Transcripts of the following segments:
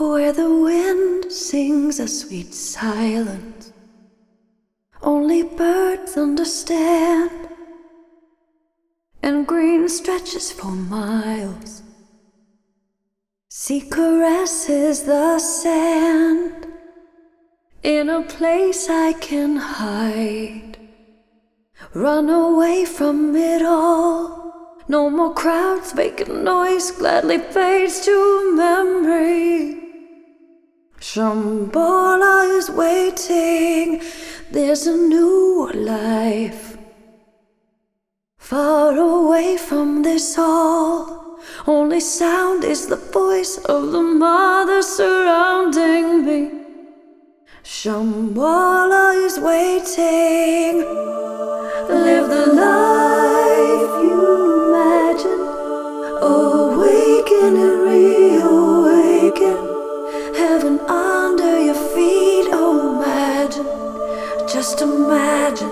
where the wind sings a sweet silence only birds understand, and green stretches for miles, sea caresses the sand. In a place I can hide, run away from it all. No more crowds, vacant noise gladly fades to memory. Shambhala is waiting, there's a new life. Far away from this all, only sound is the voice of the mother surrounding me. Shambhala is waiting, live the life you imagine, awaken and reawaken, heaven under your feet, oh imagine, just imagine,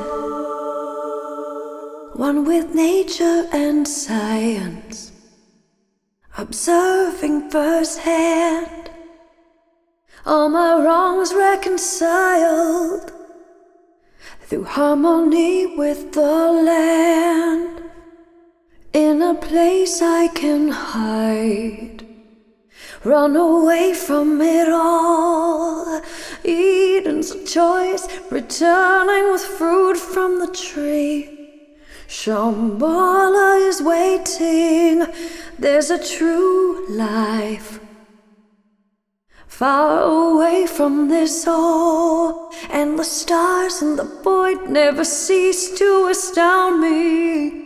one with nature and science, observing firsthand, all my wrongs reconciled through harmony with the land. In a place I can hide, run away from it all. Eden's a choice, returning with fruit from the tree. Shambhala is waiting, there's a true life. Far away from this all, and the stars in the void never cease to astound me.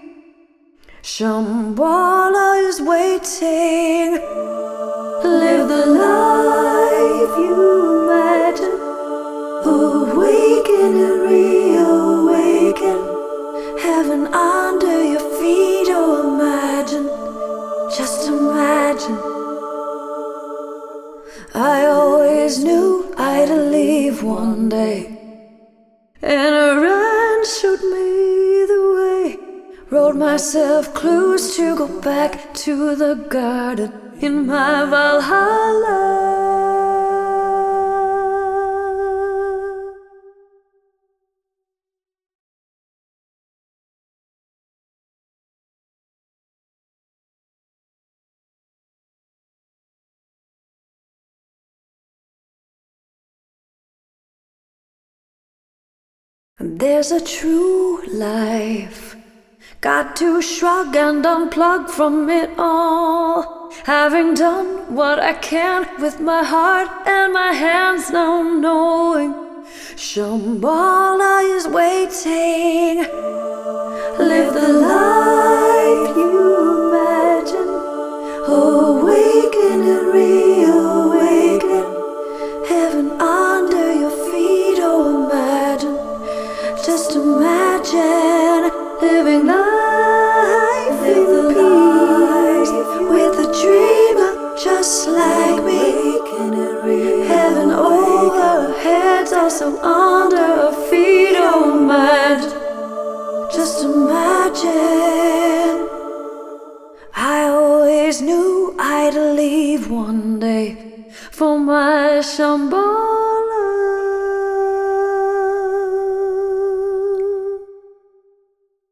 Shambhala is waiting, live the life you imagine, awaken and reawaken, heaven under your feet, oh imagine, just imagine. I always knew I'd leave one day, and a run showed me the way. Wrote myself clues to go back to the garden in my Valhalla. There's a true life, got to shrug and unplug from it all. Having done what I can with my heart and my hands, now knowing Shambhala is waiting. Live the life you imagine, awaken and reawaken, heaven under your feet, oh imagine. Just imagine living life in peace with a dreamer just like me. Heaven over our heads, also under our feet. Oh, imagine, just imagine. I always knew I'd leave one day for my Shambhala.